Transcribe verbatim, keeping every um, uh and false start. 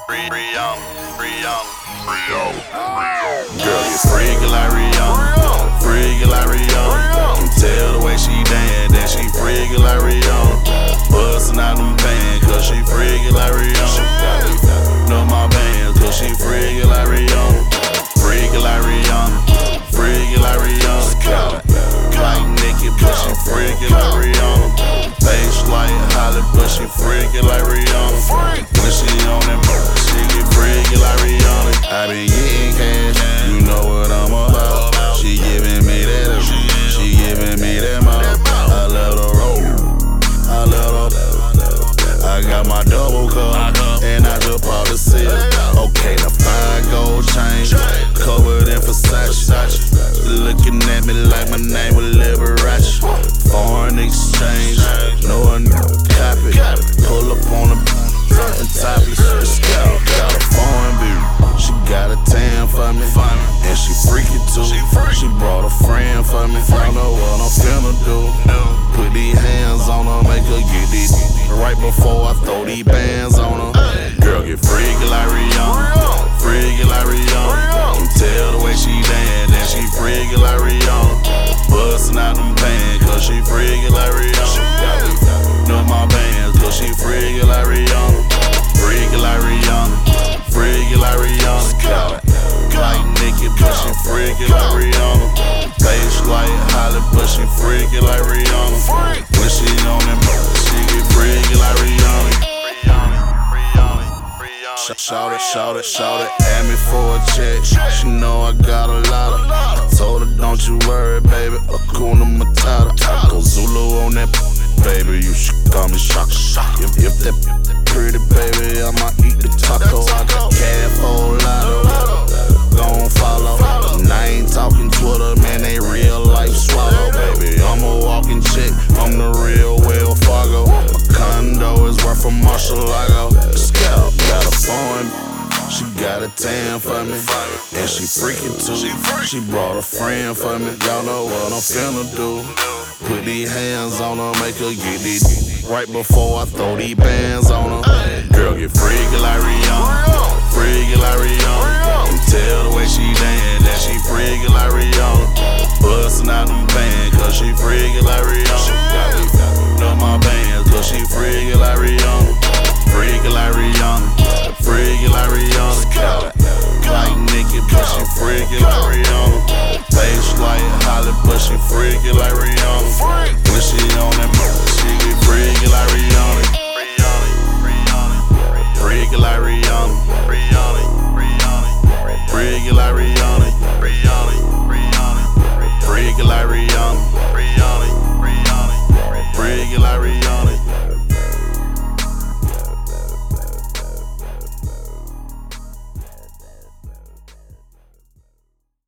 Rihanna, Rihanna, Rihanna, Rihanna. Girl, you freaky like Rihanna, freaky like Rihanna. Can tell the way she dance that she freaky like Rihanna. Bustin' out them pants cause she freaky like Rihanna. Know my bands cause she freaky like Rihanna. Freaky like Rihanna, freaky like Rihanna. Like Nicki but she freaky like Rihanna. Face like Holly but she freaky like Rihanna. When she on that she get freaky like Rihanna. I been getting cash, you know what I'm about. She giving me that, she giving me that mouth. I let her roll, I let her. I got my double cup, and I just popped the seal. Okay, the fine gold chain, covered in Versace. Looking at me like my name was Liberace. Foreign exchange, no one copy. Pull up on the and topless. Scout got a foreign beauty. She got a tan for me, and she freaky too. She brought a friend for me. I know what I'm finna do. Put these hands on her, make her get these. Right before I throw these bands on her. Girl get freaky like Rihanna, freaky like Rihanna. Can tell the way she dance that she freaky like Rihanna. Bustin' out them pants cause she freaky like Rihanna. Know my bands cause she freaky like Rihanna. Freaky like Rihanna, freaky like Rihanna. Like Nicki but she freaky like Rihanna. Face like Holly but she freaky like Rihanna. When she on that she get freaky like Rihanna. Shout it, shout it, shout it, ask me for a check. She know I got a lot of. I told her don't you worry, baby. Hakuna Matata. I go Zulu on that, baby. You should call me Shaka. If, if that pretty, baby, I might eat the taco. I got cash for a lotto. Gon' follow. And I ain't talking Twitter, man. They real life swallow, baby. I'm a walking chick. I'm the real Will Fargo. My condo is worth a Mar-a-Lago. Scout got a foreign. She got a tan for me, and she freaky too. She brought a friend for me. Y'all know what I'm finna do. Put these hands on her, make her get these. Right before I throw these bands on her. Girl get freaky like Rihanna, freaky like Rihanna. Can tell the way she dance that she freaky like Rihanna. Bustin' out them pants cause she freaky like Rihanna. Know my bands cause she freaky like